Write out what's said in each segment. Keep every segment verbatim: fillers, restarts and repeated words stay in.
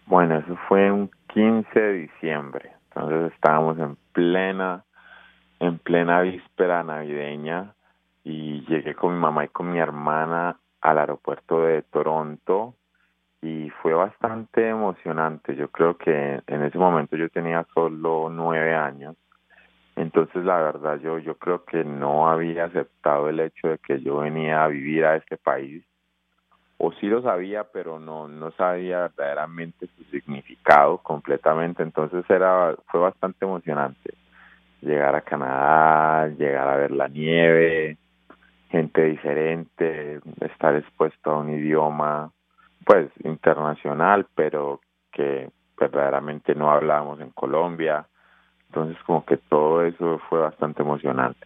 Bueno, eso fue un quince de diciembre, entonces estábamos en plena, en plena víspera navideña y llegué con mi mamá y con mi hermana al aeropuerto de Toronto y fue bastante emocionante. Yo creo que en ese momento yo tenía solo nueve años, entonces la verdad yo, yo creo que no había aceptado el hecho de que yo venía a vivir a este país, o sí lo sabía, pero no, no sabía verdaderamente su significado completamente, entonces era, fue bastante emocionante llegar a Canadá, llegar a ver la nieve, gente diferente, estar expuesto a un idioma, pues, internacional, pero que verdaderamente no hablábamos en Colombia, entonces como que todo eso fue bastante emocionante.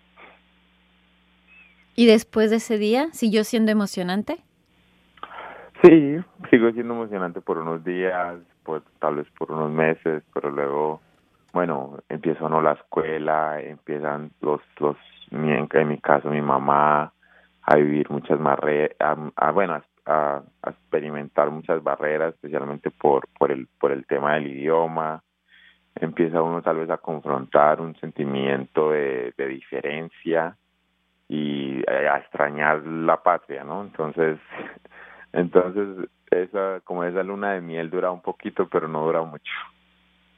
¿Y después de ese día siguió siendo emocionante? Sí, sigo siendo emocionante por unos días, pues tal vez por unos meses, pero luego, bueno, empieza uno la escuela, empiezan los, los, mi- en, en mi caso, mi mamá, a vivir muchas barreras, a, a, bueno, a, a- a experimentar muchas barreras, especialmente por, por el, por el tema del idioma. Empieza uno tal vez a confrontar un sentimiento de, de diferencia y eh, a extrañar la patria, ¿no? Entonces, entonces esa como esa luna de miel dura un poquito, pero no dura mucho.